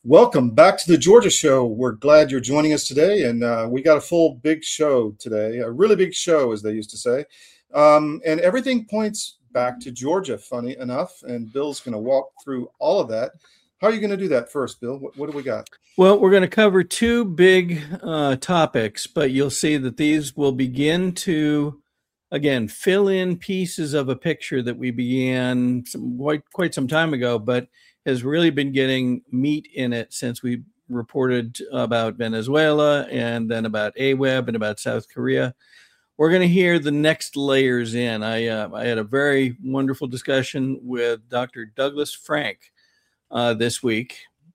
Welcome back to the Georgia Show. We're glad you're joining us today, and we got a full big show today, a really big show, as they used to say. And everything points back to Georgia, funny enough, and Bill's going to walk through all of that. How are you going to do that first, Bill? What do we got? Well, we're going to cover two big topics, but you'll see that these will begin to, again, fill in pieces of a picture that we began quite some time ago, but has really been getting meat in it since we reported about Venezuela and then about AWEB and about South Korea. We're going to hear the next layers in. I had a very wonderful discussion with Dr. Douglas Frank this week,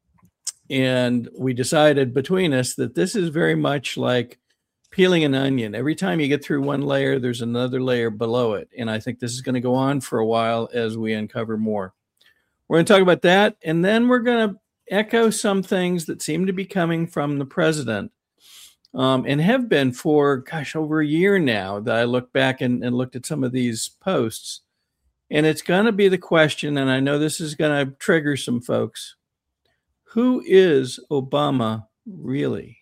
and we decided between us that this is very much like peeling an onion. Every time you get through one layer, there's another layer below it, and I think this is going to go on for a while as we uncover more. We're going to talk about that, and then we're going to echo some things that seem to be coming from the president and have been for, over a year now that I look back and looked at some of these posts. And it's going to be the question, and I know this is going to trigger some folks, who is Obama really?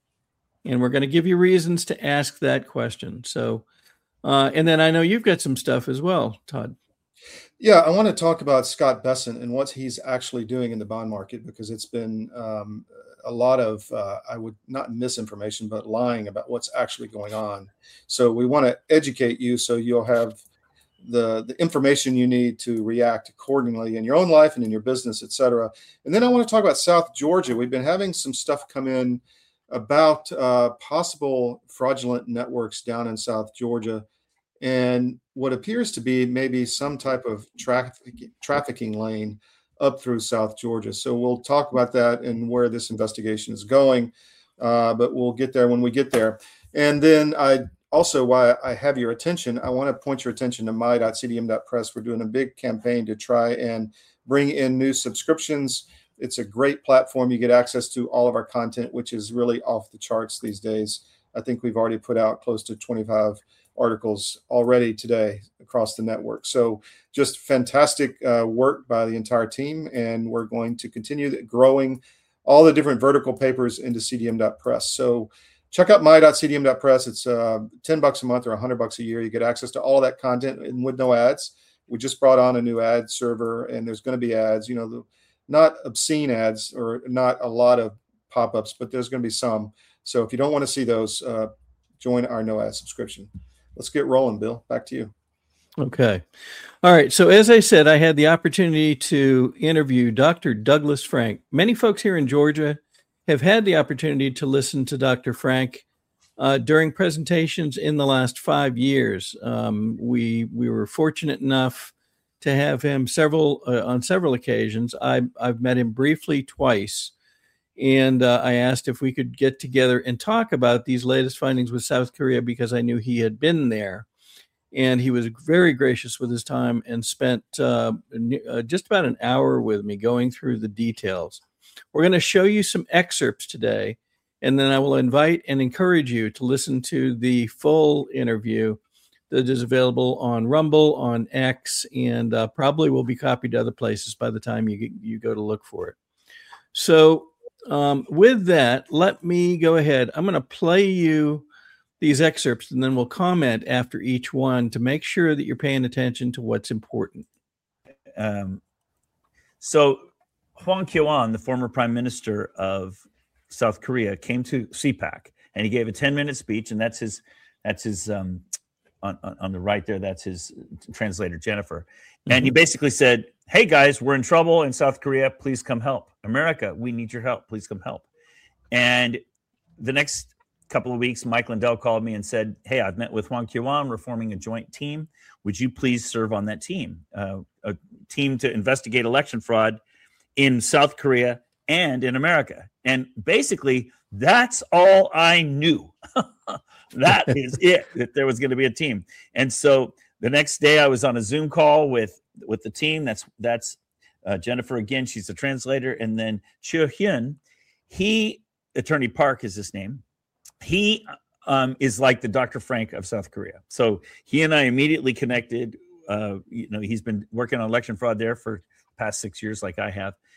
And we're going to give you reasons to ask that question. So, and then I know you've got some stuff as well, Todd. Yeah, I want to talk about Scott Bessent and what he's actually doing in the bond market, because it's been a lot of, I would not misinformation, but lying about what's actually going on. So we want to educate you so you'll have the information you need to react accordingly in your own life and in your business, et cetera. And then I want to talk about South Georgia. We've been having some stuff come in about possible fraudulent networks down in South Georgia, and what appears to be maybe some type of trafficking lane up through South Georgia. So we'll talk about that and where this investigation is going, but we'll get there when we get there. And then why I have your attention, I want to point your attention to my.cdm.press. We're doing a big campaign to try and bring in new subscriptions. It's a great platform. You get access to all of our content, which is really off the charts these days. I think we've already put out close to 25 articles already today across the network. So just fantastic work by the entire team. And we're going to continue growing all the different vertical papers into cdm.press. So check out my.cdm.press. It's $10 a month or $100 a year. You get access to all that content and with no ads. We just brought on a new ad server, and there's going to be ads, not obscene ads or not a lot of pop-ups, but there's going to be some. So if you don't want to see those, join our no ad subscription. Let's get rolling, Bill. Back to you. Okay. All right. So as I said, I had the opportunity to interview Dr. Douglas Frank. Many folks here in Georgia have had the opportunity to listen to Dr. Frank during presentations in the last 5 years. We were fortunate enough to have him on several occasions. I've met him briefly twice. And I asked if we could get together and talk about these latest findings with South Korea, because I knew he had been there. And he was very gracious with his time and spent just about an hour with me going through the details. We're going to show you some excerpts today, and then I will invite and encourage you to listen to the full interview that is available on Rumble, on X, and probably will be copied to other places by the time you go to look for it. So with that, let me go ahead. I'm going to play you these excerpts, and then we'll comment after each one to make sure that you're paying attention to what's important. So Hwang Kyo-ahn, the former prime minister of South Korea, came to CPAC, and he gave a 10-minute speech, and that's his on the right there, that's his translator, Jennifer. And he basically said, hey guys, we're in trouble in South Korea. Please come help. America, we need your help. Please come help. And the next couple of weeks, Mike Lindell called me and said, hey, I've met with Hwang Kyo-ahn. We're forming a joint team. Would you please serve on that team? A team to investigate election fraud in South Korea and in America. And basically, that's all I knew. That is it, that there was going to be a team. And so the next day I was on a Zoom call with the team. That's Jennifer again. She's the translator. And then Cho Hyun, Attorney Park is his name. He is like the Dr. Frank of South Korea. So he and I immediately connected. He's been working on election fraud there for the past 6 years, like I have.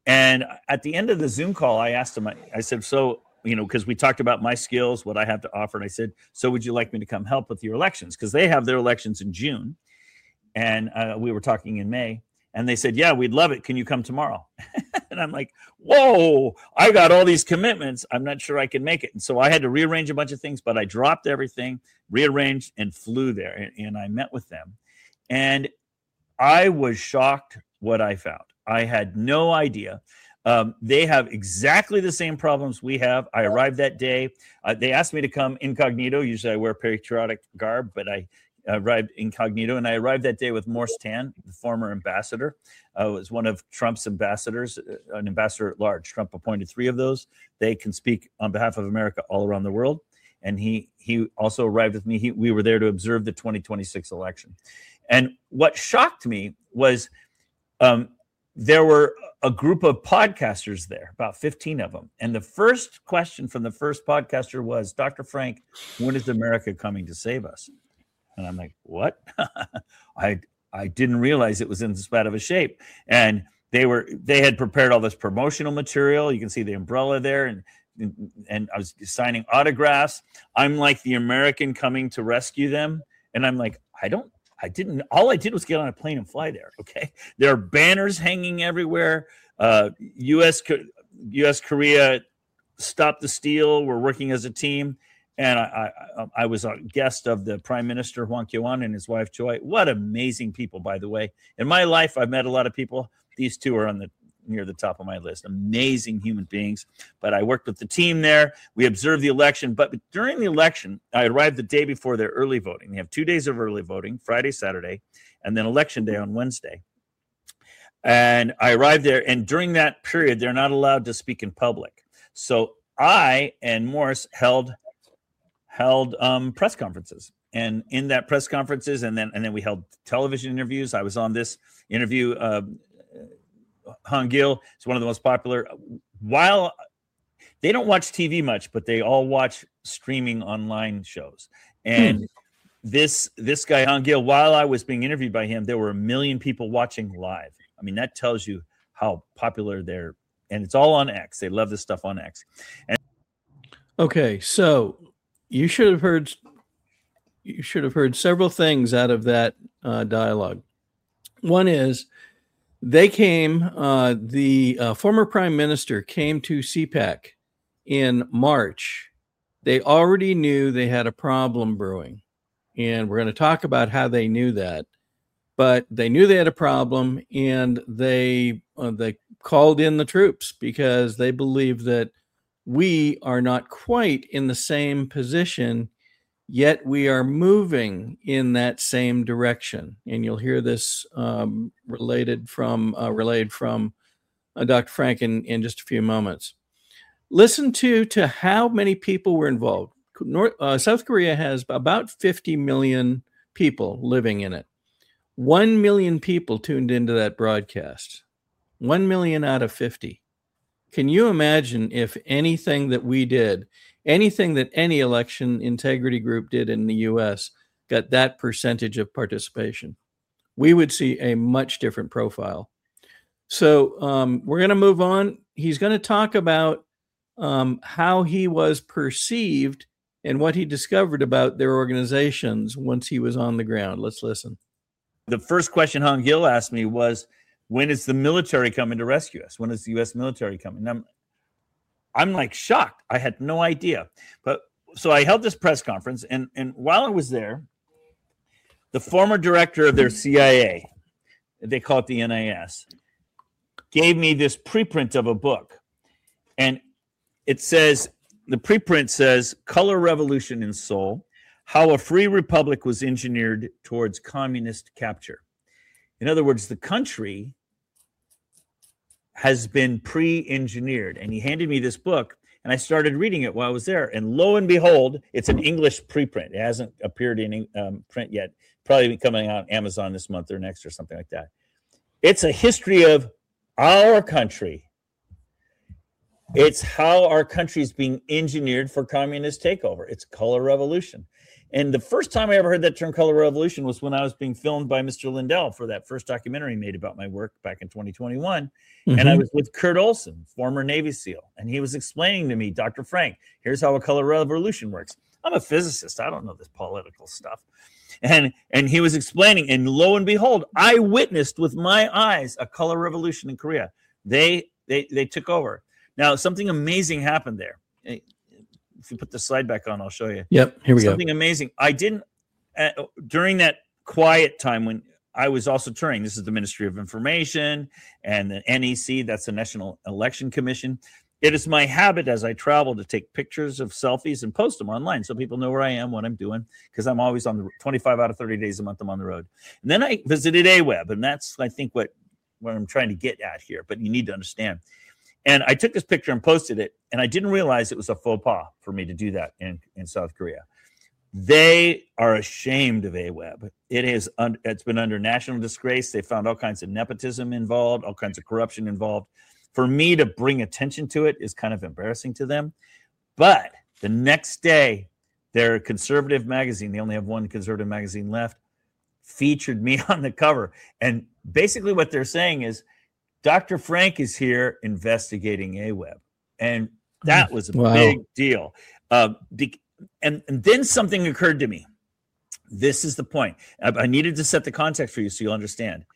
And at the end of the Zoom call, I asked him, I said, so, because we talked about my skills, what I have to offer. And I said, so would you like me to come help with your elections? Because they have their elections in June. And we were talking in May. And they said, yeah, we'd love it. Can you come tomorrow? And I'm like, whoa, I got all these commitments. I'm not sure I can make it. And so I had to rearrange a bunch of things, but I dropped everything, rearranged, and flew there. And I met with them. And I was shocked what I found. I had no idea. They have exactly the same problems we have. I arrived that day. They asked me to come incognito. Usually I wear patriotic garb, but I arrived incognito. And I arrived that day with Morse Tan, the former ambassador. Was one of Trump's ambassadors, an ambassador at large. Trump appointed 3 of those. They can speak on behalf of America all around the world. And he also arrived with me. We were there to observe the 2026 election. And what shocked me was there were a group of podcasters there, about 15 of them. And the first question from the first podcaster was, Dr. Frank, when is America coming to save us? And I'm like, what? I didn't realize it was in this bad of a shape. And they had prepared all this promotional material. You can see the umbrella there. And I was signing autographs. I'm like the American coming to rescue them. And I'm like, all I did was get on a plane and fly there. Okay. There are banners hanging everywhere. U.S. Korea, stop the steal. We're working as a team. And I was a guest of the Prime Minister, Hwang Kyo-ahn, and his wife, Joy. What amazing people, by the way. In my life, I've met a lot of people. These 2 are near the top of my list. Amazing human beings. But I worked with the team there. We observed the election. But during the election, I arrived the day before their early voting. They have 2 days of early voting, Friday, Saturday, and then election day on Wednesday. And I arrived there. And during that period, they're not allowed to speak in public. So I and Morse held press conferences. And in that press conferences, and then we held television interviews. I was on this interview. Han Gil is one of the most popular. While they don't watch TV much, but they all watch streaming online shows. And this guy, Han Gil, while I was being interviewed by him, there were 1 million people watching live. I mean, that tells you how popular they're, and it's all on X. They love this stuff on X. Okay, so you should have heard several things out of that dialogue. One is they came, the former prime minister came to CPAC in March. They already knew they had a problem brewing, and we're going to talk about how they knew that. But they knew they had a problem, and they called in the troops because they believe that we are not quite in the same position, yet we are moving in that same direction. And you'll hear this relayed from Dr. Frank in just a few moments. Listen to how many people were involved. South Korea has about 50 million people living in it. 1 million people tuned into that broadcast. 1 million out of 50. Can you imagine if anything that we did, anything that any election integrity group did in the U.S. got that percentage of participation? We would see a much different profile. So we're going to move on. He's going to talk about how he was perceived and what he discovered about their organizations once he was on the ground. Let's listen. The first question Han Gil asked me was, when is the military coming to rescue us? When is the U.S. military coming? And I'm like shocked. I had no idea. But so I held this press conference, and while I was there, the former director of their CIA, they call it the NIS, gave me this preprint of a book. And it says, the preprint says, Color Revolution in Seoul, How a Free Republic Was Engineered Towards Communist Capture. In other words, the country has been pre-engineered. And he handed me this book, and I started reading it while I was there. And lo and behold, it's an English preprint. It hasn't appeared in print yet. Probably be coming out on Amazon this month or next or something like that. It's a history of our country. It's how our country is being engineered for communist takeover. It's Color Revolution. And the first time I ever heard that term color revolution was when I was being filmed by Mr. Lindell for that first documentary he made about my work back in 2021. Mm-hmm. And I was with Kurt Olson, former Navy SEAL. And he was explaining to me, Dr. Frank, here's how a color revolution works. I'm a physicist. I don't know this political stuff. And he was explaining, and lo and behold, I witnessed with my eyes a color revolution in Korea. They took over. Now, something amazing happened there. If you put the slide back on, I'll show you. Yep, here we go. Something amazing. I didn't, during that quiet time when I was also touring, this is the Ministry of Information and the NEC, that's the National Election Commission. It is my habit as I travel to take pictures of selfies and post them online so people know where I am, what I'm doing, because I'm always on the 25 out of 30 days a month I'm on the road. And then I visited AWeb, and that's, I think, what I'm trying to get at here, but you need to understand. And I took this picture and posted it, and I didn't realize it was a faux pas for me to do that in South Korea. They are ashamed of AWeb. It's been under national disgrace. They found all kinds of nepotism involved, all kinds of corruption involved. For me to bring attention to it is kind of embarrassing to them. But the next day, their conservative magazine, they only have one conservative magazine left, featured me on the cover. And basically what they're saying is, Dr. Frank is here investigating AWeb. And that was a big deal. And then something occurred to me. This is the point. I needed to set the context for you so you'll understand.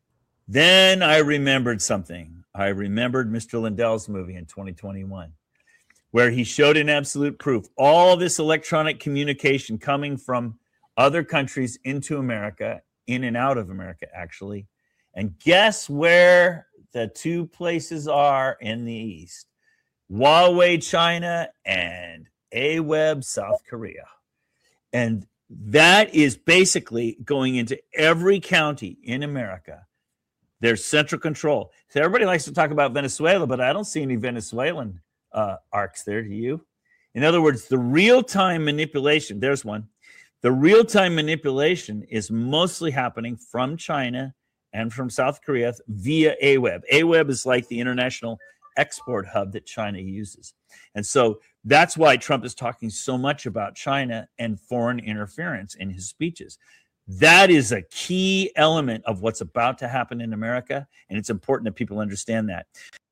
Then I remembered something. I remembered Mr. Lindell's movie in 2021, where he showed in absolute proof all this electronic communication coming from other countries into America, in and out of America, actually. And guess where the two places are in the East? Huawei, China, and AWeb, South Korea. And that is basically going into every county in America. There's central control. So everybody likes to talk about Venezuela, but I don't see any Venezuelan arcs there. Do you? In other words, the real-time manipulation, there's one. The real-time manipulation is mostly happening from China and from South Korea via AWeb. AWeb is like the international export hub that China uses. And so that's why Trump is talking so much about China and foreign interference in his speeches. That is a key element of what's about to happen in America, and it's important that people understand that.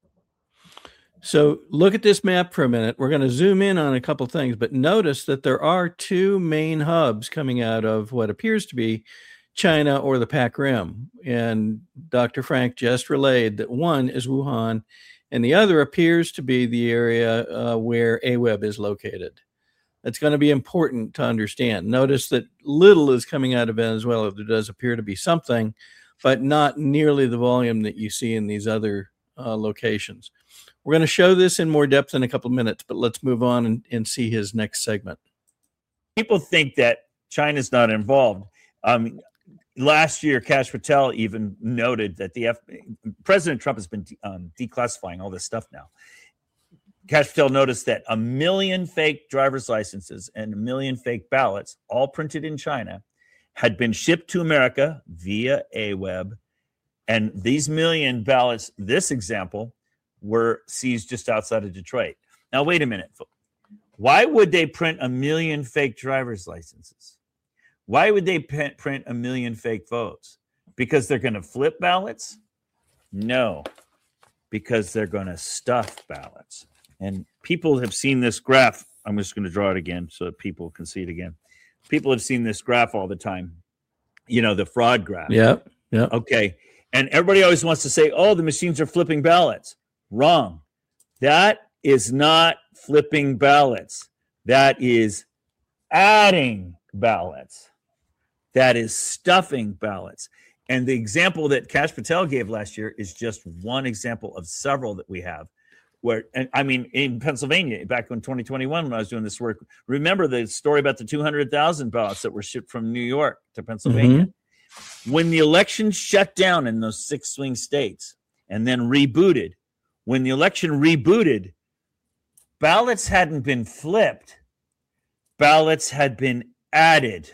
So look at this map for a minute. We're going to zoom in on a couple things, but notice that there are two main hubs coming out of what appears to be China or the Pac Rim. And Dr. Frank just relayed that one is Wuhan, and the other appears to be the area where AWeb is located. That's going to be important to understand. Notice that little is coming out of Venezuela. There does appear to be something, but not nearly the volume that you see in these other locations. We're going to show this in more depth in a couple of minutes, but let's move on and see his next segment. People think that China's not involved. Last year, Kash Patel even noted that President Trump has been declassifying all this stuff now. Kash Patel noticed that 1 million fake driver's licenses and 1 million fake ballots, all printed in China, had been shipped to America via AWeb. And these 1 million ballots, this example, were seized just outside of Detroit. Now, wait a minute. Why would they print 1 million fake driver's licenses? Why would they print 1 million fake votes? Because they're going to flip ballots? No, because they're going to stuff ballots. And people have seen this graph. I'm just going to draw it again so that people can see it again. People have seen this graph all the time. You know, the fraud graph. Yeah. Okay. And everybody always wants to say, oh, the machines are flipping ballots. Wrong. That is not flipping ballots. That is adding ballots. That is stuffing ballots. And the example that Kash Patel gave last year is just one example of several that we have. In Pennsylvania, back in 2021, when I was doing this work, remember the story about the 200,000 ballots that were shipped from New York to Pennsylvania? Mm-hmm. When the election shut down in those 6 swing states and then rebooted, when the election rebooted, ballots hadn't been flipped. Ballots had been added.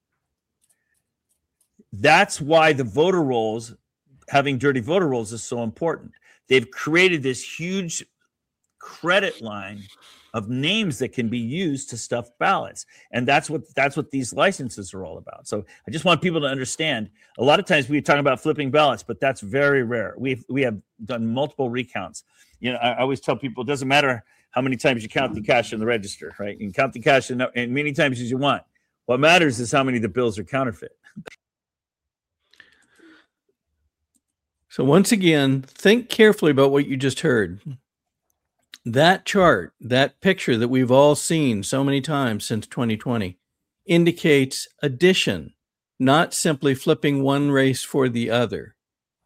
That's why the voter rolls, having dirty voter rolls, is so important. They've created this huge credit line of names that can be used to stuff ballots. And that's what these licenses are all about. So I just want people to understand, a lot of times we talk about flipping ballots, but that's very rare. We have done multiple recounts. I always tell people, it doesn't matter how many times you count the cash in the register, right? You can count the cash and many times as you want. What matters is how many of the bills are counterfeit. So once again, think carefully about what you just heard. That chart, that picture that we've all seen so many times since 2020, indicates addition, not simply flipping one race for the other.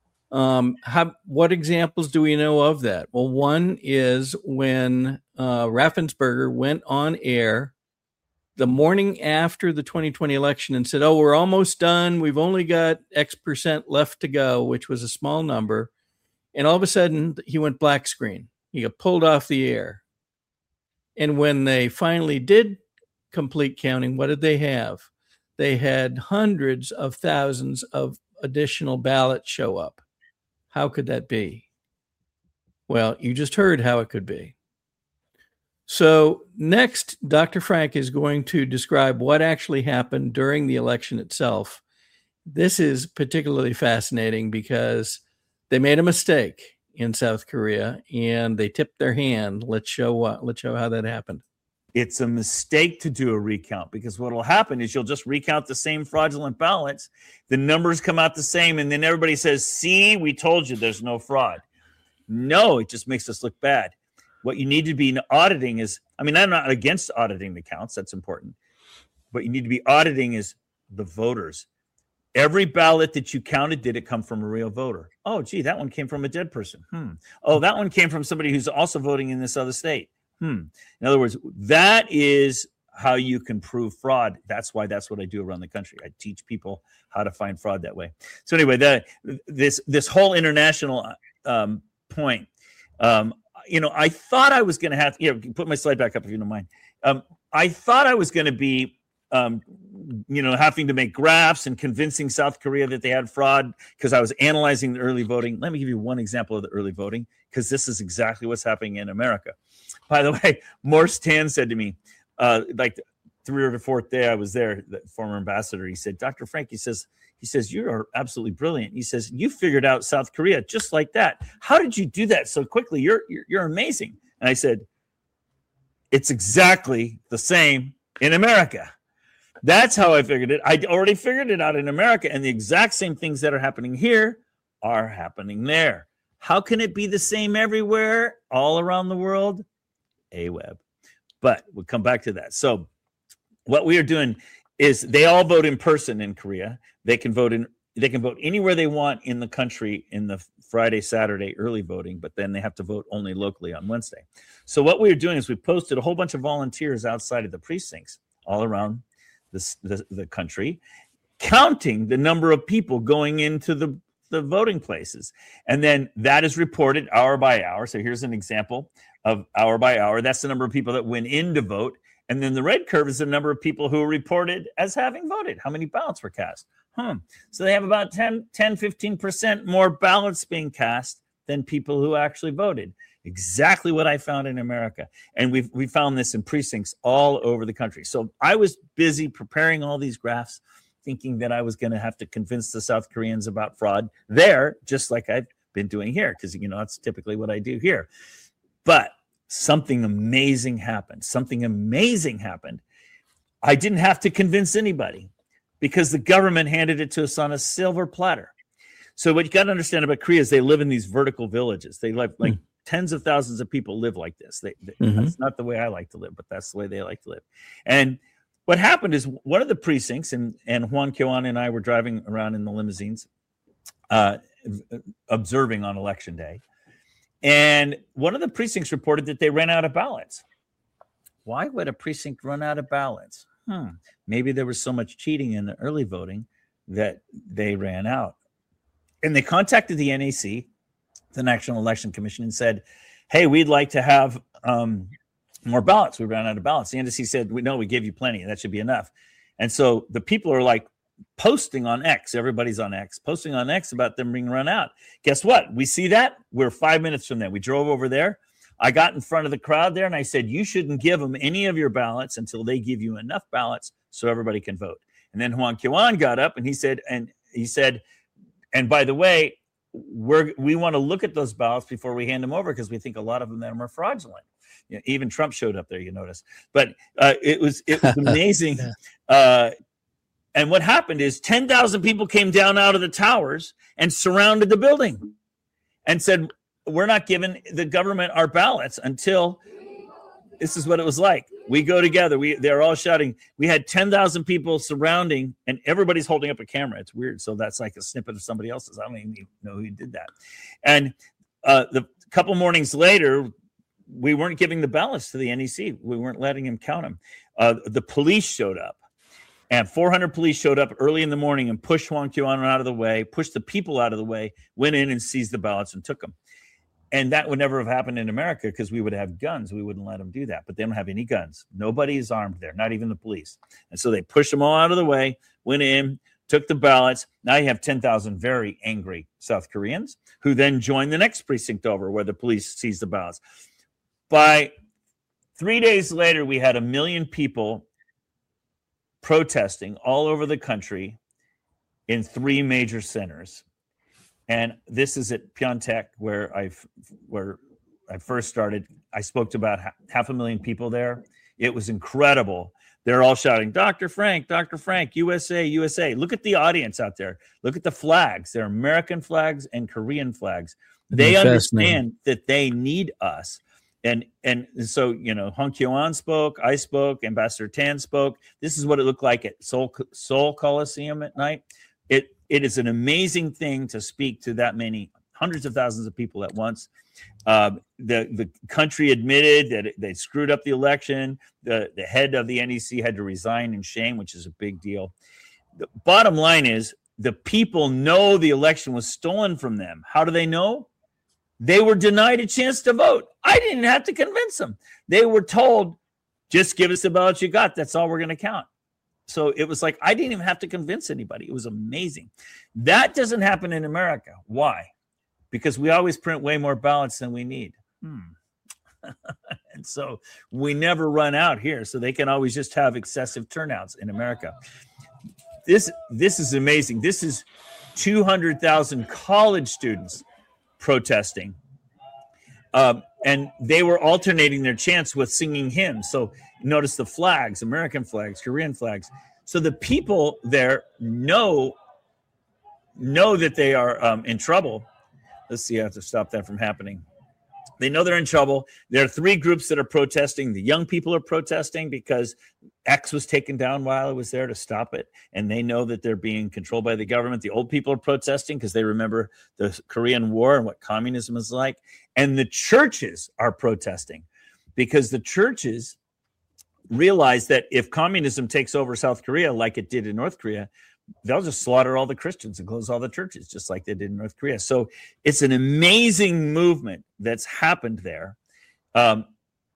What examples do we know of that? Well, one is when Raffensperger went on air the morning after the 2020 election and said, we're almost done. We've only got X percent left to go, which was a small number. And all of a sudden, he went black screen. He got pulled off the air. And when they finally did complete counting, what did they have? They had hundreds of thousands of additional ballots show up. How could that be? Well, you just heard how it could be. So next, Dr. Frank is going to describe what actually happened during the election itself. This is particularly fascinating because they made a mistake in South Korea and they tipped their hand. Let's show how that happened. It's a mistake to do a recount, because what will happen is you'll just recount the same fraudulent ballots. The numbers come out the same, and then everybody says, see, we told you there's no fraud. No, it just makes us look bad. What you need to be auditing is, I'm not against auditing the counts. That's important. What you need to be auditing is the voters. Every ballot that you counted, did it come from a real voter? Oh, gee, that one came from a dead person. Oh, that one came from somebody who's also voting in this other state. In other words, that is how you can prove fraud. That's what I do around the country. I teach people how to find fraud that way. So anyway, this whole international point, I thought I was going to have, put my slide back up if you don't mind. I thought I was going to be, having to make graphs and convincing South Korea that they had fraud because I was analyzing the early voting. Let me give you one example of the early voting, because this is exactly what's happening in America. By the way, Morse Tan said to me, like the 3rd or 4th day I was there, the former ambassador, he said, Dr. Frank, he says, you are absolutely brilliant. He says, you figured out South Korea just like that. How did you do that so quickly? You're amazing. And I said, it's exactly the same in America. That's how I figured it. I already figured it out in America, and the exact same things that are happening here are happening there. How can it be the same everywhere, all around the world? AWeB. But we'll come back to that. So what we are doing is they all vote in person in Korea. They can vote anywhere they want in the country in the Friday, Saturday early voting, but then they have to vote only locally on Wednesday. So what we are doing is we posted a whole bunch of volunteers outside of the precincts all around the country, counting the number of people going into the voting places. And then that is reported hour by hour. So here's an example of hour by hour. That's the number of people that went in to vote. And then the red curve is the number of people who are reported as having voted, how many ballots were cast. So they have about 15% more ballots being cast than people who actually voted. Exactly what I found in America. And we found this in precincts all over the country. So I was busy preparing all these graphs, thinking that I was going to have to convince the South Koreans about fraud there, just like I've been doing here, because, that's typically what I do here. But something amazing happened. I didn't have to convince anybody because the government handed it to us on a silver platter. So what you got to understand about Korea is they live in these vertical villages. They live like tens of thousands of people live like this. That's not the way I like to live, but that's the way they like to live. And what happened is one of the precincts, and Juan Kyoan and I were driving around in the limousines, observing on election day. And one of the precincts reported that they ran out of ballots. Why would a precinct run out of ballots? Maybe there was so much cheating in the early voting that they ran out. And they contacted the NAC, the National Election Commission, and said, hey, we'd like to have more ballots. We ran out of ballots. The NAC said, we gave you plenty. That should be enough. And so the people are like posting on X. Everybody's on X, posting on X about them being run out. Guess what? We see that. We're 5 minutes from there. We drove over there. I got in front of the crowd there and I said, you shouldn't give them any of your ballots until they give you enough ballots so everybody can vote. And then Juan Kyon got up and he said, and by the way, we want to look at those ballots before we hand them over because we think a lot of them are fraudulent. You know, even Trump showed up there, you notice. But it was amazing. And what happened is 10,000 people came down out of the towers and surrounded the building and said, we're not giving the government our ballots until this is what it was like. We go together. They're all shouting. We had 10,000 people surrounding and everybody's holding up a camera. It's weird. So that's like a snippet of somebody else's. I don't even know who did that. And the couple mornings later, we weren't giving the ballots to the NEC. We weren't letting him count them. The police showed up. And 400 police showed up early in the morning and pushed Juan Kyon out of the way, pushed the people out of the way, went in and seized the ballots and took them. And that would never have happened in America because we would have guns. We wouldn't let them do that. But they don't have any guns. Nobody is armed there, not even the police. And so they pushed them all out of the way, went in, took the ballots. Now you have 10,000 very angry South Koreans who then joined the next precinct over where the police seized the ballots. By 3 days later, we had 1 million people protesting all over the country in 3 major centers. And this is at Pyeongtaek where I first started. I spoke to about 500,000 people there. It was incredible. They're all shouting, Dr. Frank, USA, USA. Look at the audience out there. Look at the flags. They're American flags and Korean flags. They understand that they need us. And so, you know, Juan Kyon spoke, I spoke, Ambassador Tan spoke. This is what it looked like at Seoul Coliseum at night. It is an amazing thing to speak to that many hundreds of thousands of people at once. The country admitted that they screwed up the election. The head of the NEC had to resign in shame, which is a big deal. The bottom line is the people know the election was stolen from them. How do they know? They were denied a chance to vote. I didn't have to convince them. They were told, just give us the ballots you got. That's all we're going to count. So it was like, I didn't even have to convince anybody. It was amazing. That doesn't happen in America. Why? Because we always print way more ballots than we need. And so we never run out here. So they can always just have excessive turnouts in America. This is amazing. This is 200,000 college students protesting. And they were alternating their chants with singing hymns. So notice the flags, American flags, Korean flags. So the people there know that they are in trouble. Let's see, I have to stop that from happening. They know they're in trouble. There are 3 groups that are protesting. The young people are protesting because X was taken down while I was there to stop it. And they know that they're being controlled by the government. The old people are protesting because they remember the Korean War and what communism is like. And the churches are protesting because the churches realize that if communism takes over South Korea like it did in North Korea, they'll just slaughter all the Christians and close all the churches, just like they did in North Korea. So it's an amazing movement that's happened there. But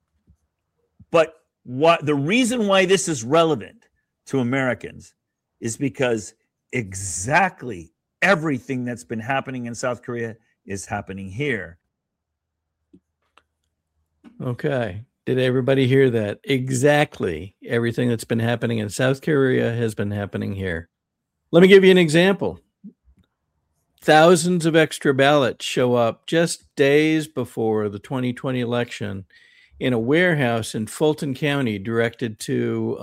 the reason why this is relevant to Americans is because exactly everything that's been happening in South Korea is happening here. Okay. Did everybody hear that? Exactly everything that's been happening in South Korea has been happening here. Let me give you an example. Thousands of extra ballots show up just days before the 2020 election in a warehouse in Fulton County directed to,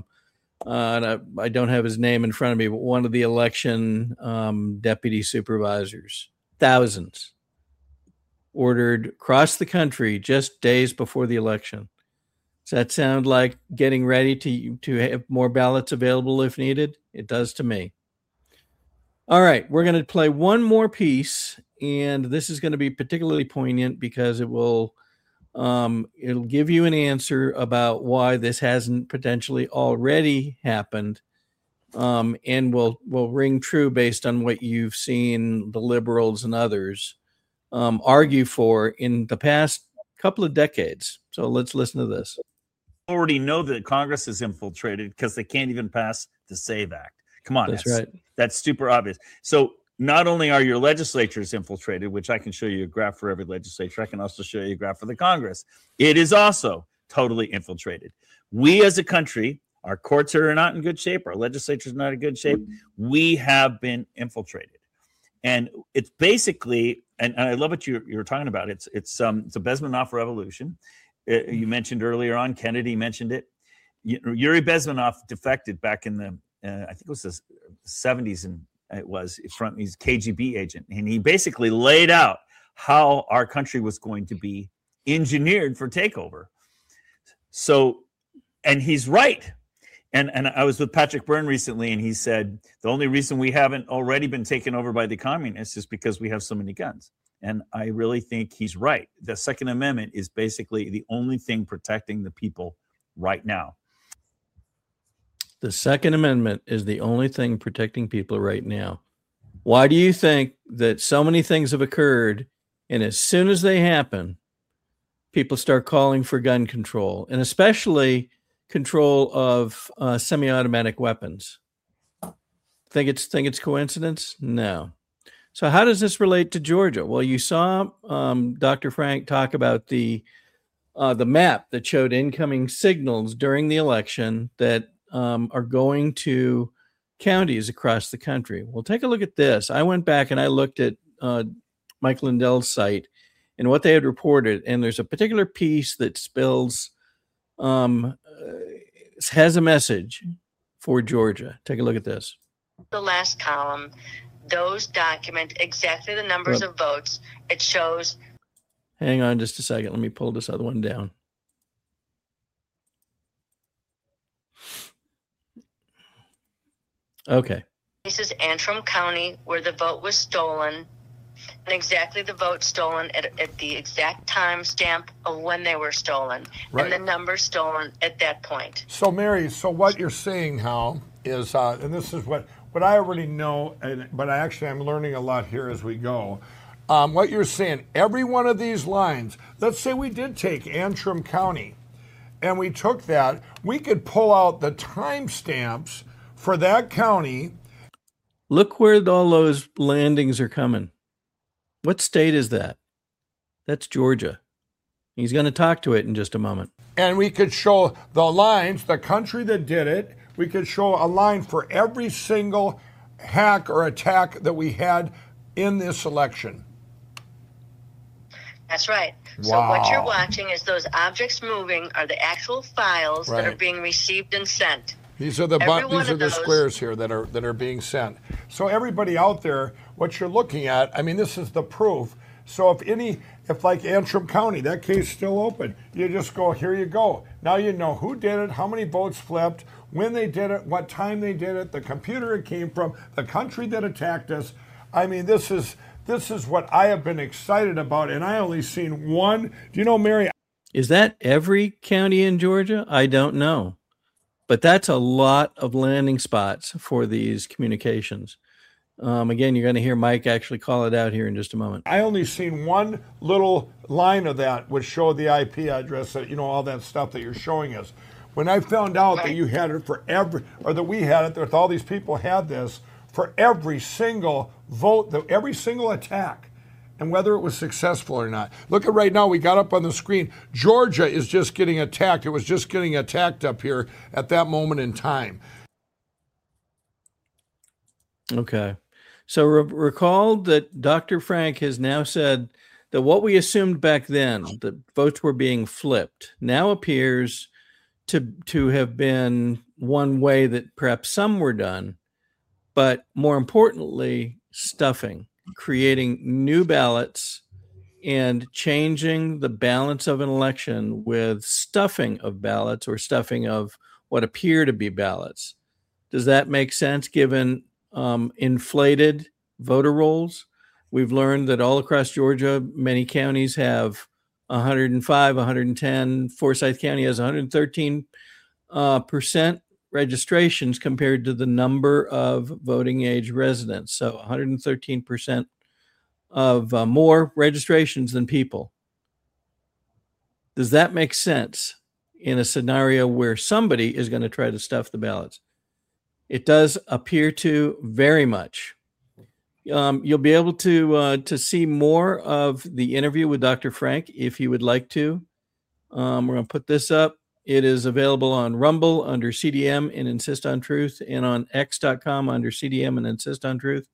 I don't have his name in front of me, but one of the election deputy supervisors. Thousands ordered across the country just days before the election. Does that sound like getting ready to have more ballots available if needed? It does to me. All right, we're going to play one more piece, and this is going to be particularly poignant because it'll give you an answer about why this hasn't potentially already happened, and will ring true based on what you've seen the liberals and others argue for in the past couple of decades. So let's listen to this. Already know that Congress is infiltrated because they can't even pass the SAVE Act. Come on, that's right. That's super obvious. So not only are your legislatures infiltrated, which I can show you a graph for every legislature, I can also show you a graph for the Congress. It is also totally infiltrated. We as a country, our courts are not in good shape. Our legislature is not in good shape. We have been infiltrated. And it's basically, and I love what you're talking about. It's a Bezmenov revolution. You mentioned earlier on, Kennedy mentioned it. Yuri Bezmenov defected back in the, I think it was the 70s, and he's a KGB agent. And he basically laid out how our country was going to be engineered for takeover. So, and he's right. And I was with Patrick Byrne recently, and he said, the only reason we haven't already been taken over by the communists is because we have so many guns. And I really think he's right. The Second Amendment is basically the only thing protecting the people right now. The Second Amendment is the only thing protecting people right now. Why do you think that so many things have occurred, and as soon as they happen, people start calling for gun control, and especially control of semi-automatic weapons? Think it's coincidence? No. So how does this relate to Georgia? Well, you saw Dr. Frank talk about the map that showed incoming signals during the election that are going to counties across the country. Well, take a look at this. I went back and I looked at Mike Lindell's site and what they had reported, and there's a particular piece that has a message for Georgia. Take a look at this. The last column, those document exactly the numbers of votes. It shows. Hang on just a second. Let me pull this other one down. Okay. This is Antrim County, where the vote was stolen, and exactly the vote stolen at the exact time stamp of when they were stolen, right, and the number stolen at that point. So, Mary, what you're saying, Hal, is, and this is what I already know, but I'm learning a lot here as we go. What you're saying, every one of these lines, let's say we did take Antrim County, and we took that, we could pull out the timestamps for that county. Look where all those landings are coming. What state is that? That's Georgia. He's going to talk to it in just a moment. And we could show the lines, the country that did it. We could show a line for every single hack or attack that we had in this election. That's right. Wow. So what you're watching is those objects moving are the actual files that are being received and sent. These are the squares here that are being sent. So everybody out there, what you're looking at, I mean, this is the proof. So if like Antrim County, that case still open, you just go, here you go. Now you know who did it, how many votes flipped, when they did it, what time they did it, the computer it came from, the country that attacked us. I mean, this is what I have been excited about, and I only seen one. Do you know, Mary? Is that every county in Georgia? I don't know. But that's a lot of landing spots for these communications. Again, you're going to hear Mike actually call it out here in just a moment. I only seen one little line of that which showed the IP address, all that stuff that you're showing us. When I found out that you had it for that we had it, that all these people had this for every single vote, every single attack, and whether it was successful or not. Look at right now, we got up on the screen, Georgia is just getting attacked. It was just getting attacked up here at that moment in time. Okay. So recall that Dr. Frank has now said that what we assumed back then, that votes were being flipped, now appears to have been one way that perhaps some were done, but more importantly, stuffing, creating new ballots and changing the balance of an election with stuffing of ballots or stuffing of what appear to be ballots. Does that make sense given inflated voter rolls? We've learned that all across Georgia, many counties have 105, 110. Forsyth County has 113% registrations compared to the number of voting age residents. So 113% of more registrations than people. Does that make sense in a scenario where somebody is going to try to stuff the ballots? It does appear to very much. You'll be able to see more of the interview with Dr. Frank if you would like to. We're going to put this up. It is available on Rumble under CDM and Insist on Truth, and on X.com under CDM and Insist on Truth.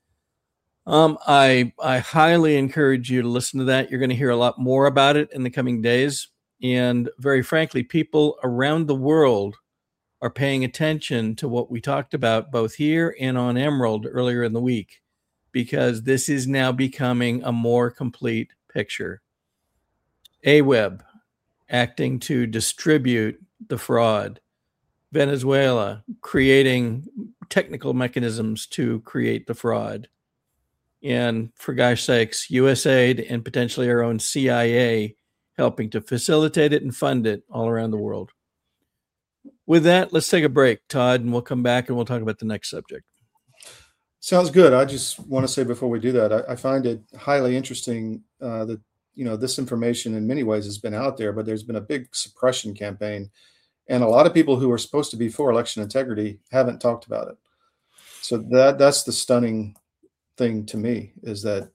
I highly encourage you to listen to that. You're going to hear a lot more about it in the coming days. And very frankly, people around the world are paying attention to what we talked about both here and on Emerald earlier in the week, because this is now becoming a more complete picture. AWeB acting to distribute the fraud. Venezuela creating technical mechanisms to create the fraud. And for gosh sakes, USAID and potentially our own CIA helping to facilitate it and fund it all around the world. With that, let's take a break, Todd, and we'll come back and we'll talk about the next subject. Sounds good. I just want to say before we do that, I find it highly interesting that this information in many ways has been out there, but there's been a big suppression campaign, and a lot of people who are supposed to be for election integrity haven't talked about it. So that's the stunning thing to me, is that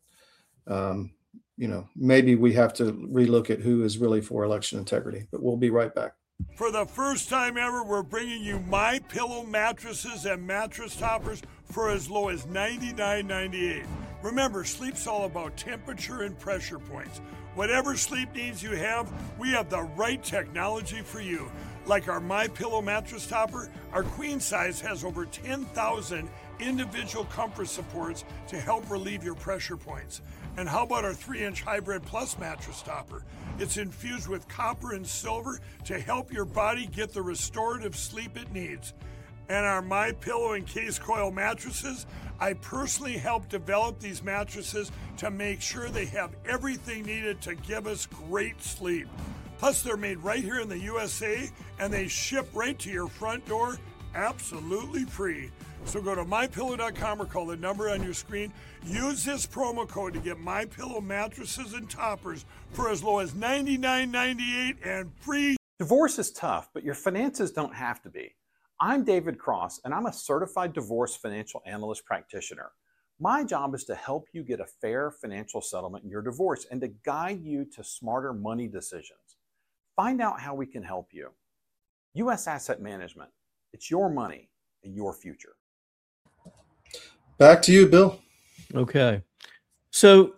maybe we have to relook at who is really for election integrity. But we'll be right back. For the first time ever, we're bringing you MyPillow mattresses and mattress toppers for as low as $99.98. Remember, sleep's all about temperature and pressure points. Whatever sleep needs you have, we have the right technology for you. Like our MyPillow mattress topper, our queen size has over 10,000 individual comfort supports to help relieve your pressure points. And how about our 3-inch Hybrid Plus mattress topper? It's infused with copper and silver to help your body get the restorative sleep it needs. And our MyPillow and Case Coil mattresses, I personally helped develop these mattresses to make sure they have everything needed to give us great sleep. Plus, they're made right here in the USA, and they ship right to your front door absolutely free. So go to MyPillow.com or call the number on your screen. Use this promo code to get MyPillow mattresses and toppers for as low as $99.98 and free. Divorce is tough, but your finances don't have to be. I'm David Cross, and I'm a certified divorce financial analyst practitioner. My job is to help you get a fair financial settlement in your divorce and to guide you to smarter money decisions. Find out how we can help you. U.S. Asset Management. It's your money and your future. Back to you, Bill. Okay. So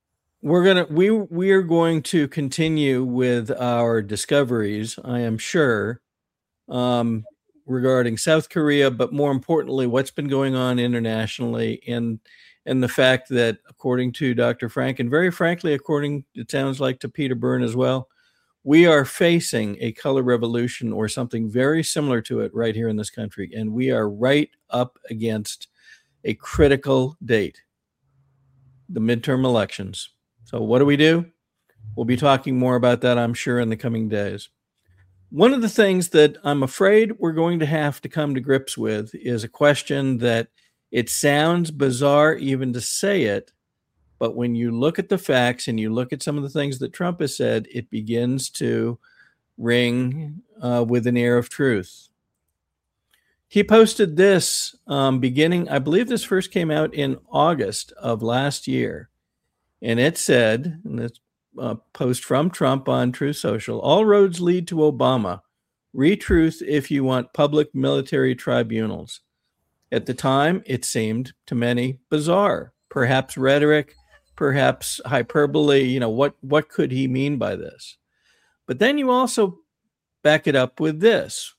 we are going to continue with our discoveries, I am sure, regarding South Korea, but more importantly, what's been going on internationally, and the fact that, according to Dr. Frank, and very frankly, according, it sounds like, to Peter Byrne as well, we are facing a color revolution or something very similar to it right here in this country, and we are right up against a critical date, the midterm elections. So what do? We'll be talking more about that, I'm sure, in the coming days. One of the things that I'm afraid we're going to have to come to grips with is a question that it sounds bizarre even to say it, but when you look at the facts and you look at some of the things that Trump has said, it begins to ring with an air of truth. He posted this beginning, I believe this first came out in August of last year, and it said, and this post from Trump on Truth Social, all roads lead to Obama. Retruth if you want public military tribunals. At the time, it seemed to many bizarre, perhaps rhetoric, perhaps hyperbole. What could he mean by this? But then you also back it up with this.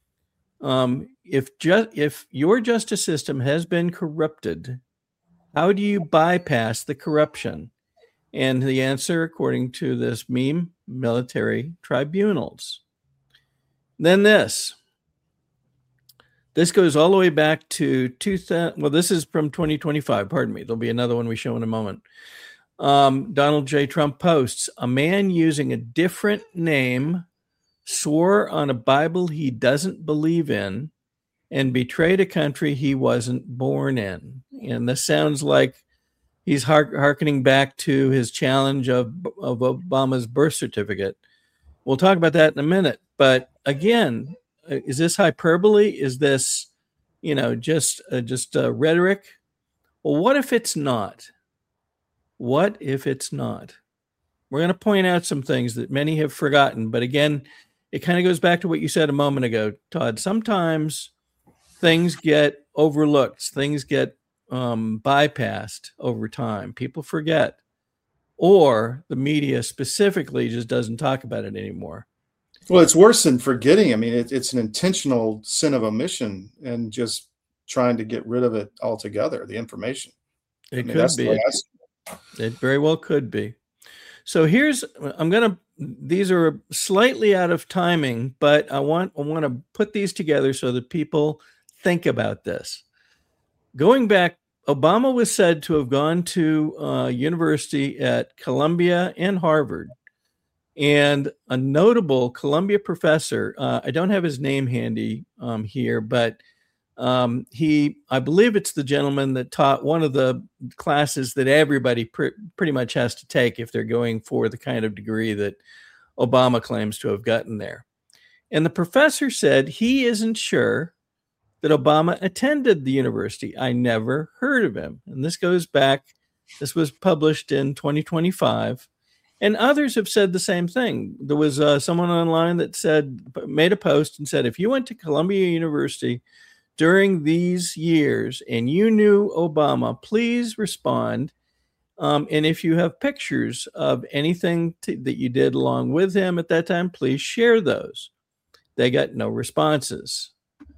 If your justice system has been corrupted, how do you bypass the corruption? And the answer, according to this meme, military tribunals. Then this goes all the way back to 2000. Well, this is from 2025. Pardon me. There'll be another one we show in a moment. Donald J. Trump posts, a man using a different name swore on a Bible he doesn't believe in and betrayed a country he wasn't born in. And this sounds like he's hearkening back to his challenge of Obama's birth certificate. We'll talk about that in a minute. But again, is this hyperbole? Is this, just rhetoric? Well, what if it's not? What if it's not? We're going to point out some things that many have forgotten. But again, it kind of goes back to what you said a moment ago, Todd. Sometimes things get overlooked. Things get bypassed over time. People forget. Or the media specifically just doesn't talk about it anymore. Well, it's worse than forgetting. I mean, it's an intentional sin of omission and just trying to get rid of it altogether, the information. It could be. It very well could be. So these are slightly out of timing, but I want to put these together so that people think about this. Going back, Obama was said to have gone to university at Columbia and Harvard. And a notable Columbia professor, I don't have his name handy here, but I believe it's the gentleman that taught one of the classes that everybody pretty much has to take if they're going for the kind of degree that Obama claims to have gotten there. And the professor said he isn't sure that Obama attended the university. I never heard of him. And this was published in 2025. And others have said the same thing. There was someone online that made a post and said, if you went to Columbia University during these years and you knew Obama, please respond. And if you have pictures of anything that you did along with him at that time, please share those. They got no responses.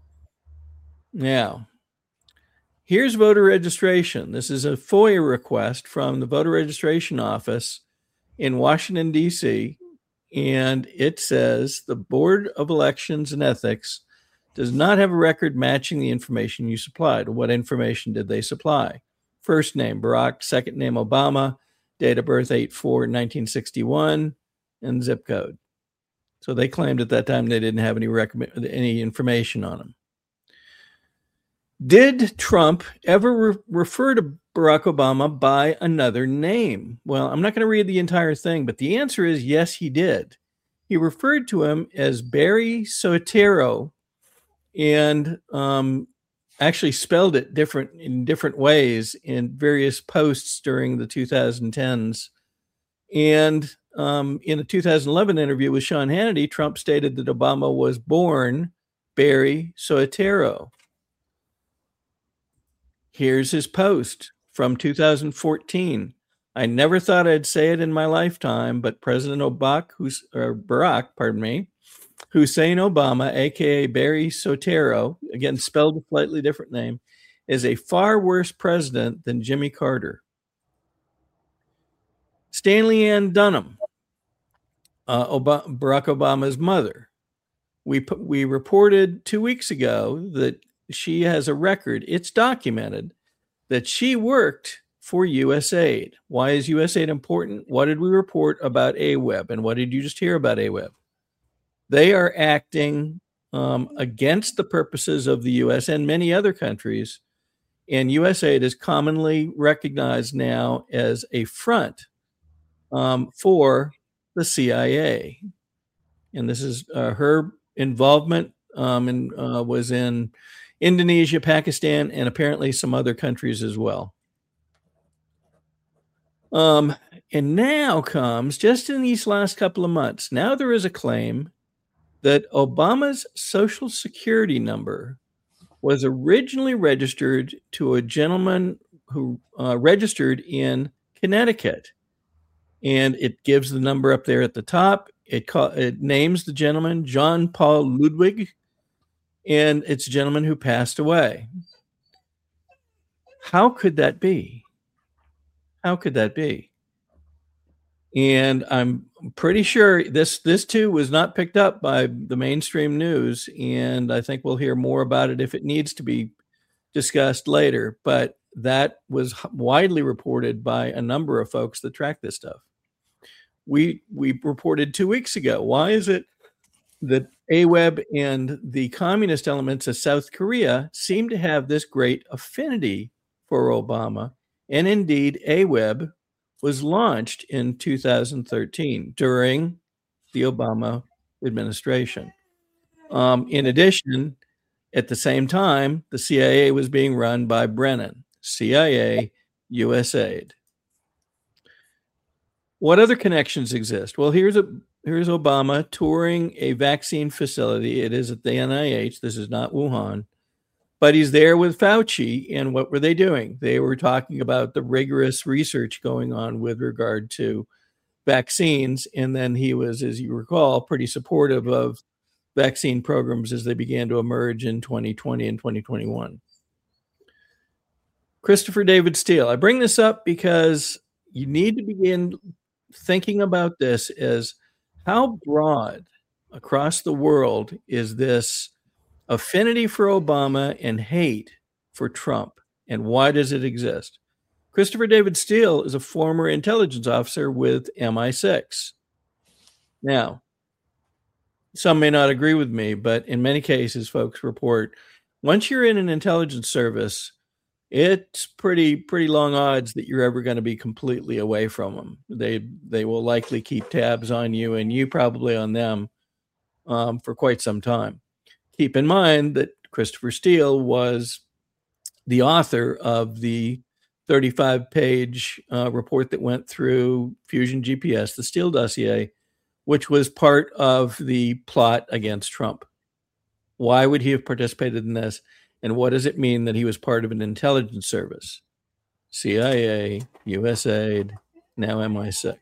Now, here's voter registration. This is a FOIA request from the voter registration office in Washington, D.C., and it says the Board of Elections and Ethics does not have a record matching the information you supplied. What information did they supply? First name, Barack. Second name, Obama. Date of birth, 8/4/1961, and zip code. So they claimed at that time they didn't have any information on him. Did Trump ever refer to Barack Obama by another name? Well, I'm not going to read the entire thing, but the answer is yes, he did. He referred to him as Barry Soetoro and actually spelled it in different ways in various posts during the 2010s. And in a 2011 interview with Sean Hannity, Trump stated that Obama was born Barry Soetoro. Here's his post from 2014. I never thought I'd say it in my lifetime, but President Barack, Hussein Obama, aka Barry Soetoro, again spelled a slightly different name, is a far worse president than Jimmy Carter. Stanley Ann Dunham, Barack Obama's mother. We reported 2 weeks ago that she has a record. It's documented that she worked for USAID. Why is USAID important? What did we report about AWEB? And what did you just hear about AWEB? They are acting against the purposes of the U.S. and many other countries. And USAID is commonly recognized now as a front for the CIA. And this is her involvement was in Indonesia, Pakistan, and apparently some other countries as well. And now comes, just in these last couple of months, now there is a claim that Obama's Social Security number was originally registered to a gentleman who registered in Connecticut. And it gives the number up there at the top. It names the gentleman John Paul Ludwig, and it's a gentleman who passed away. How could that be? How could that be? And I'm pretty sure this too was not picked up by the mainstream news, and I think we'll hear more about it if it needs to be discussed later. But that was widely reported by a number of folks that track this stuff. We reported 2 weeks ago. Why is it that AWEB and the communist elements of South Korea seem to have this great affinity for Obama? And indeed, AWEB was launched in 2013 during the Obama administration. In addition, at the same time, the CIA was being run by Brennan. CIA, USAID. What other connections exist? Well, here's Obama touring a vaccine facility. It is at the NIH. This is not Wuhan. But he's there with Fauci. And what were they doing? They were talking about the rigorous research going on with regard to vaccines. And then he was, as you recall, pretty supportive of vaccine programs as they began to emerge in 2020 and 2021. Christopher David Steele. I bring this up because you need to begin thinking about this as how broad across the world is this affinity for Obama and hate for Trump, and why does it exist? Christopher David Steele is a former intelligence officer with MI6. Now, some may not agree with me, but in many cases, folks report once you're in an intelligence service, it's pretty long odds that you're ever going to be completely away from them. They will likely keep tabs on you, and you probably on them for quite some time. Keep in mind that Christopher Steele was the author of the 35-page report that went through Fusion GPS, the Steele dossier, which was part of the plot against Trump. Why would he have participated in this? And what does it mean that he was part of an intelligence service? CIA, USAID, now MI6.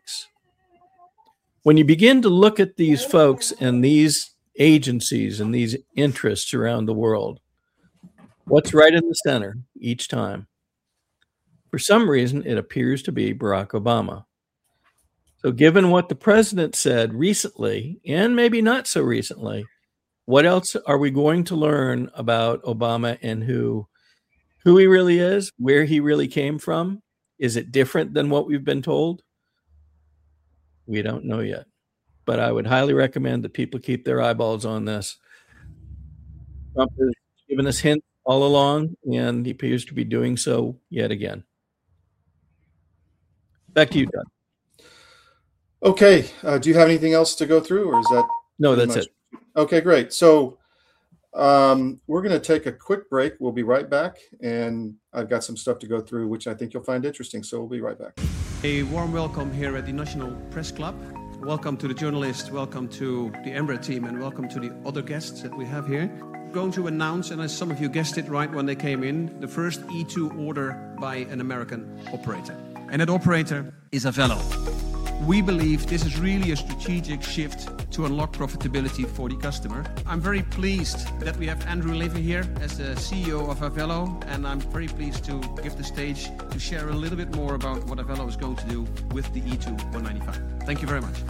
When you begin to look at these folks and these agencies and these interests around the world, what's right in the center each time? For some reason, it appears to be Barack Obama. So given what the president said recently, and maybe not so recently, what else are we going to learn about Obama and who he really is, where he really came from? Is it different than what we've been told? We don't know yet. But I would highly recommend that people keep their eyeballs on this. Trump has given us hints all along, and he appears to be doing so yet again. Back to you, Doug. Okay. Do you have anything else to go through, or is that? No, that's it. Okay, great. So we're going to take a quick break. We'll be right back. And I've got some stuff to go through, which I think you'll find interesting. So we'll be right back. A warm welcome here at the National Press Club. Welcome to the journalists, welcome to the Embraer team, and welcome to the other guests that we have here. We're going to announce, and as some of you guessed it right when they came in, the first E2 order by an American operator. And that operator is Avello. We believe this is really a strategic shift to unlock profitability for the customer. I'm very pleased that we have Andrew Levy here as the CEO of Avello, and I'm very pleased to give the stage to share a little bit more about what Avello is going to do with the E2 195. Thank you very much.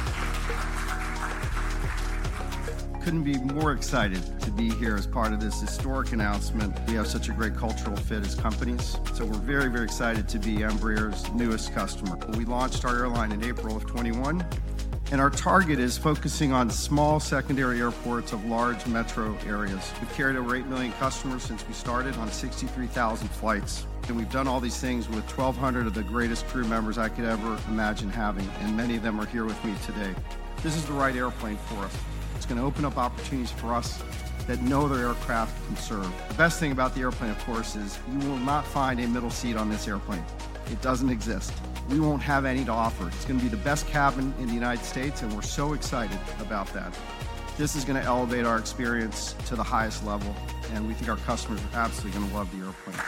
Couldn't be more excited to be here as part of this historic announcement. We have such a great cultural fit as companies, so we're very, very excited to be Embraer's newest customer. We launched our airline in April of 21, and our target is focusing on small secondary airports of large metro areas. We've carried over 8 million customers since we started on 63,000 flights. And we've done all these things with 1,200 of the greatest crew members I could ever imagine having, and many of them are here with me today. This is the right airplane for us. It's going to open up opportunities for us that no other aircraft can serve. The best thing about the airplane, of course, is you will not find a middle seat on this airplane. It doesn't exist. We won't have any to offer. It's going to be the best cabin in the United States, and we're so excited about that. This is going to elevate our experience to the highest level, and we think our customers are absolutely going to love the airplane.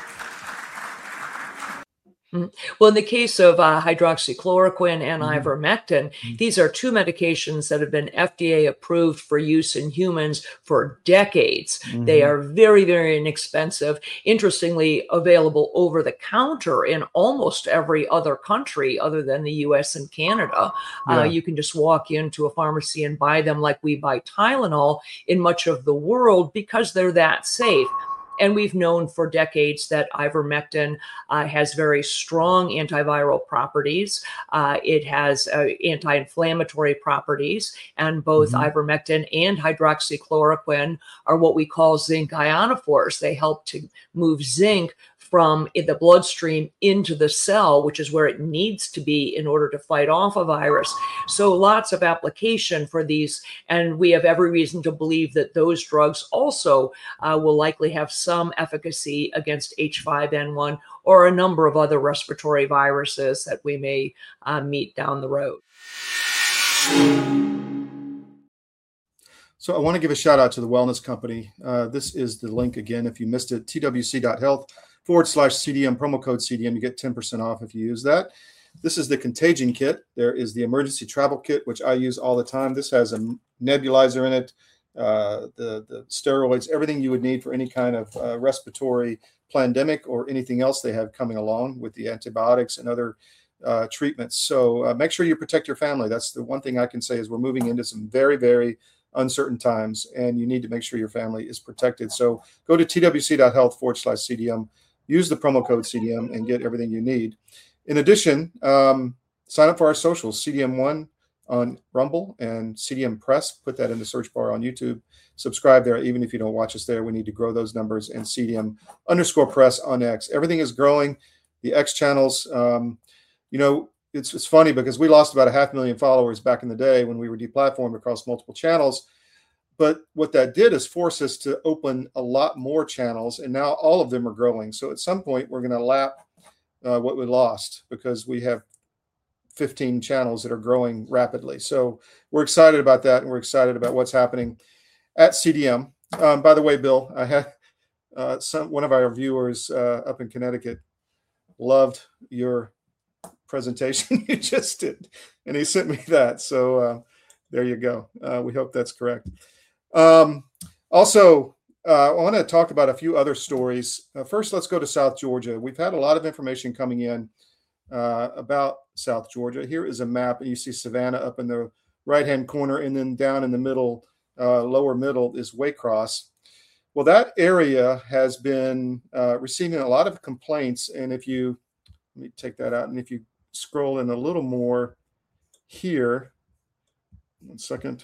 Well, in the case of hydroxychloroquine and ivermectin, these are two medications that have been FDA approved for use in humans for decades. They are very, very inexpensive. Interestingly, available over the counter in almost every other country other than the US and Canada. You can just walk into a pharmacy and buy them like we buy Tylenol in much of the world because they're that safe. And we've known for decades that ivermectin has very strong antiviral properties. It has anti-inflammatory properties, and both ivermectin and hydroxychloroquine are what we call zinc ionophores. They help to move zinc from the bloodstream into the cell, which is where it needs to be in order to fight off a virus. So lots of application for these. And we have every reason to believe that those drugs also will likely have some efficacy against H5N1 or a number of other respiratory viruses that we may meet down the road. So I want to give a shout out to the Wellness Company. This is the link again. If you missed it, twc.health/CDM, promo code CDM. You get 10% off if you use that. This is the Contagion Kit. There is the Emergency Travel Kit, which I use all the time. This has a nebulizer in it, the steroids, everything you would need for any kind of respiratory pandemic or anything else they have coming along with the antibiotics and other treatments. So make sure you protect your family. That's the one thing I can say is we're moving into some very, very uncertain times, and you need to make sure your family is protected. So go to twc.health/CDM, use the promo code CDM, and get everything you need. In addition, sign up for our socials, CDM1 on Rumble and CDM Press. Put that in the search bar on YouTube. Subscribe there, even if you don't watch us there. We need to grow those numbers. And CDM_Press on X. Everything is growing. The X channels, it's funny because we lost about 500,000 followers back in the day when we were deplatformed across multiple channels. But what that did is force us to open a lot more channels, and now all of them are growing. So at some point, we're going to lap what we lost because we have 15 channels that are growing rapidly. So we're excited about that, and we're excited about what's happening at CDM. By the way, Bill, I had one of our viewers up in Connecticut loved your presentation you just did, and he sent me that. So there you go. We hope that's correct. Also, I want to talk about a few other stories. First, let's go to South Georgia. We've had a lot of information coming in about South Georgia. Here is a map, and you see Savannah up in the right-hand corner, and then down in the middle, lower middle, is Waycross. Well, that area has been receiving a lot of complaints, and let me take that out, and if you scroll in a little more here, 1 second,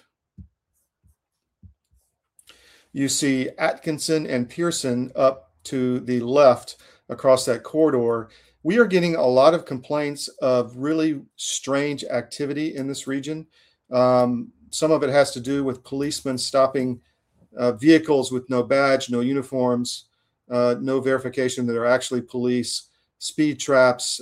you see Atkinson and Pearson up to the left across that corridor. We are getting a lot of complaints of really strange activity in this region. Some of it has to do with policemen stopping vehicles with no badge, no uniforms, no verification that they're actually police, speed traps,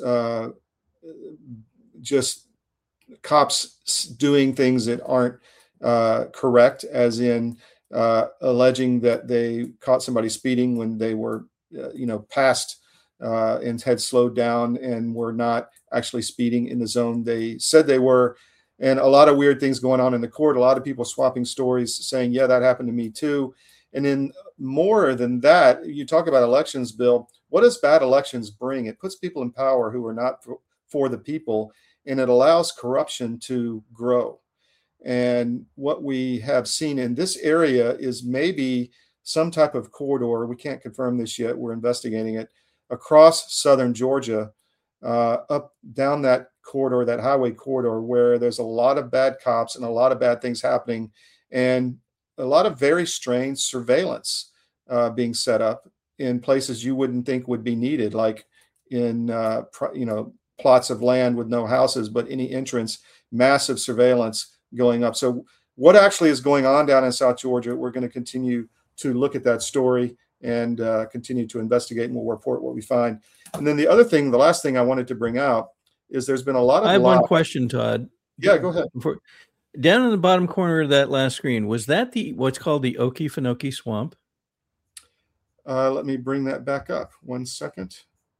just cops doing things that aren't correct, as in alleging that they caught somebody speeding when they were, passed and had slowed down and were not actually speeding in the zone they said they were. And a lot of weird things going on in the court. A lot of people swapping stories saying, yeah, that happened to me too. And then more than that, you talk about elections, Bill. What does bad elections bring? It puts people in power who are not for the people, and it allows corruption to grow. And what we have seen in this area is maybe some type of corridor. We can't confirm this yet. We're investigating it across southern Georgia, up down that corridor, that highway corridor, where there's a lot of bad cops and a lot of bad things happening, and a lot of very strange surveillance being set up in places you wouldn't think would be needed, like in plots of land with no houses, but any entrance, massive surveillance going up. So what actually is going on down in South Georgia? We're going to continue to look at that story and continue to investigate, and we'll report what we find. And then the last thing I wanted to bring out is there's been a lot of. I have one question, Todd. Yeah, go ahead. Down in the bottom corner of that last screen, was that what's called the Okefenokee Swamp? Let me bring that back up. 1 second.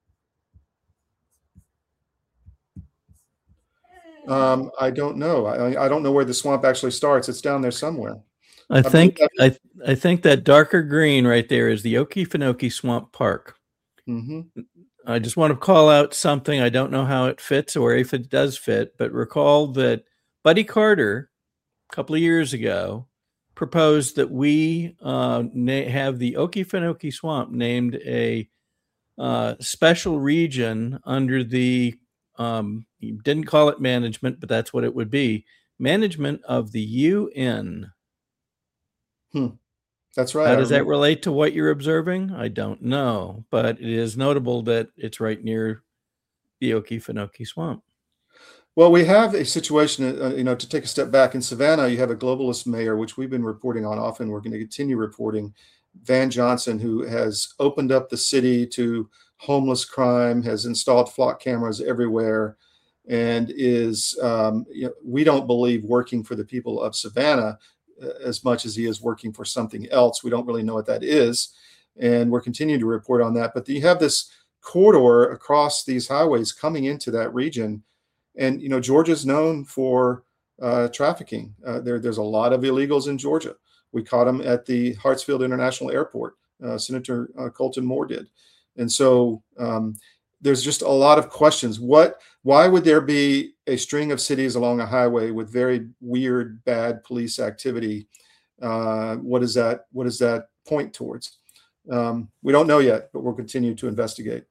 I don't know. I don't know where the swamp actually starts. It's down there somewhere. I think that darker green right there is the Okefenokee Swamp Park. Mm-hmm. I just want to call out something. I don't know how it fits or if it does fit, but recall that Buddy Carter, a couple of years ago, proposed that we have the Okefenokee Swamp named a special region under the, he didn't call it management, but that's what it would be, management of the UN. That's right. How does that relate to what you're observing? I don't know, but it is notable that it's right near the Okefenokee Swamp. Well, we have a situation, to take a step back in Savannah, you have a globalist mayor, which we've been reporting on often. We're going to continue reporting. Van Johnson, who has opened up the city to homeless crime, has installed flock cameras everywhere, and is, we don't believe working for the people of Savannah as much as he is working for something else. We don't really know what that is, and we're continuing to report on that. But you have this corridor across these highways coming into that region, and Georgia's known for trafficking. There's a lot of illegals in Georgia. We caught them at the Hartsfield International Airport. Senator Colton Moore did, and so there's just a lot of questions. Why would there be a string of cities along a highway with very weird, bad police activity? What does that point towards? We don't know yet, but we'll continue to investigate.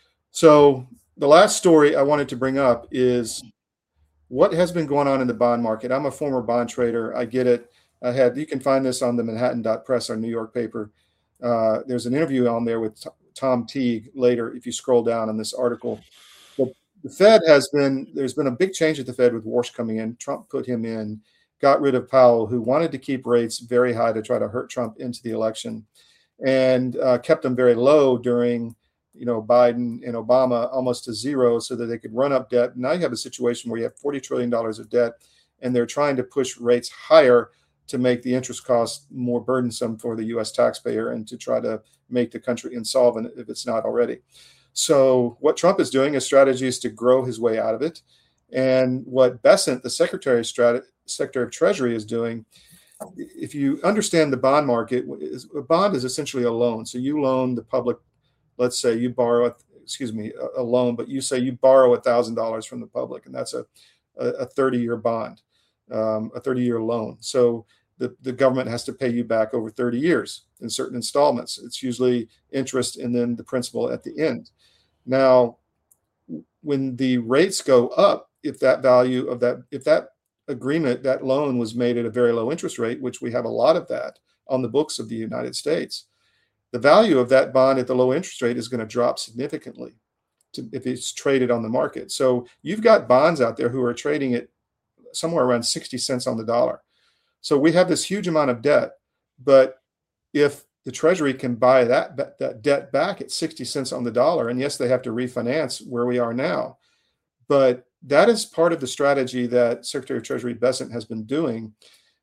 So the last story I wanted to bring up is what has been going on in the bond market. I'm a former bond trader. I get it. You can find this on the Manhattan.press, our New York paper. There's an interview on there with Tom Teague later, if you scroll down on this article. The Fed there's been a big change at the Fed with Warsh coming in. Trump put him in, got rid of Powell, who wanted to keep rates very high to try to hurt Trump into the election, and kept them very low during, Biden and Obama, almost to zero, so that they could run up debt. Now you have a situation where you have $40 trillion of debt, and they're trying to push rates higher to make the interest costs more burdensome for the U.S. taxpayer and to try to make the country insolvent if it's not already. So what Trump is doing, his strategy is to grow his way out of it. And what Bessent, the Secretary of Treasury, is doing, if you understand the bond market, a bond is essentially a loan. So you loan the public, let's say you borrow, a loan, but you say you borrow $1,000 from the public, and that's a 30-year bond, a 30-year loan. So the government has to pay you back over 30 years in certain installments. It's usually interest and then the principal at the end. Now, when the rates go up, if that agreement, that loan was made at a very low interest rate, which we have a lot of that on the books of the United States, the value of that bond at the low interest rate is going to drop significantly if it's traded on the market. So you've got bonds out there who are trading at somewhere around 60 cents on the dollar. So we have this huge amount of debt, but if the Treasury can buy that debt back at 60 cents on the dollar, and yes, they have to refinance where we are now, but that is part of the strategy that Secretary of Treasury Bessent has been doing.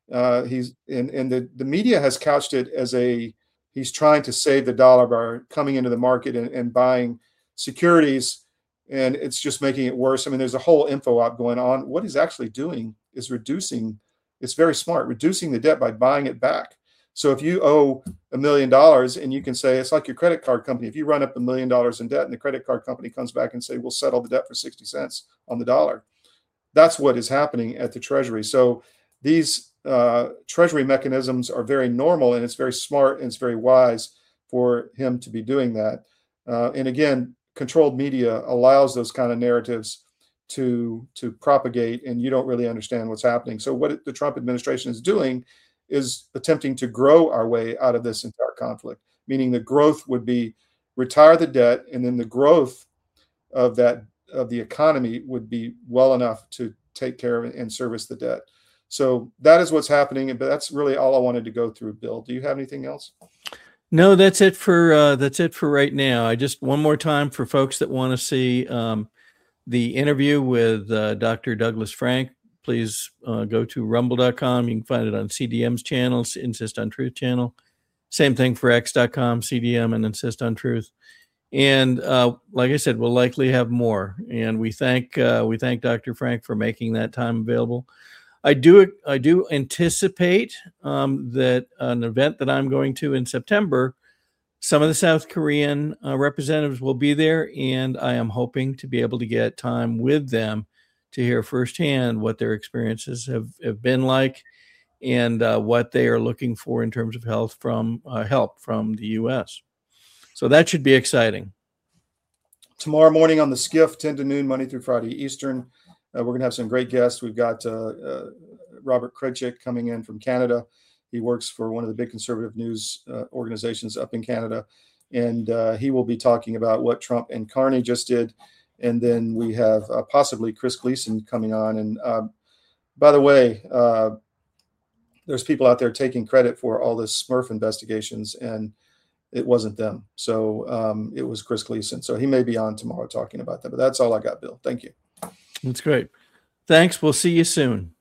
The media has couched it as he's trying to save the dollar by coming into the market and buying securities, and it's just making it worse. I mean, there's a whole info op going on. What he's actually doing is it's very smart, reducing the debt by buying it back. So if you owe $1 million, and you can say, it's like your credit card company. If you run up $1 million in debt and the credit card company comes back and say, we'll settle the debt for 60 cents on the dollar. That's what is happening at the Treasury. So these Treasury mechanisms are very normal, and it's very smart and it's very wise for him to be doing that. And again, controlled media allows those kind of narratives to propagate, and you don't really understand what's happening. So what the Trump administration is doing is attempting to grow our way out of this entire conflict, meaning the growth would be retire the debt, and then the growth of the economy would be well enough to take care of and service the debt. So that is what's happening, but that's really all I wanted to go through. Bill, do you have anything else? No, that's it for right now. I just one more time for folks that want to see the interview with Dr. Douglas Frank. Please go to rumble.com. You can find it on CDM's channel, Insist on Truth channel. Same thing for X.com, CDM, and Insist on Truth. And like I said, we'll likely have more. And we thank Dr. Frank for making that time available. I do anticipate that an event that I'm going to in September, some of the South Korean representatives will be there, and I am hoping to be able to get time with them to hear firsthand what their experiences have been like, and what they are looking for in terms of help from the U.S. So that should be exciting. Tomorrow morning on the Skiff, 10 to noon, Monday through Friday Eastern. We're going to have some great guests. We've got Robert Krejcik coming in from Canada. He works for one of the big conservative news organizations up in Canada. And he will be talking about what Trump and Carney just did. And then we have possibly Chris Gleason coming on. And by the way, there's people out there taking credit for all the Smurf investigations, and it wasn't them. So it was Chris Gleason. So he may be on tomorrow talking about that. But that's all I got, Bill. Thank you. That's great. Thanks. We'll see you soon.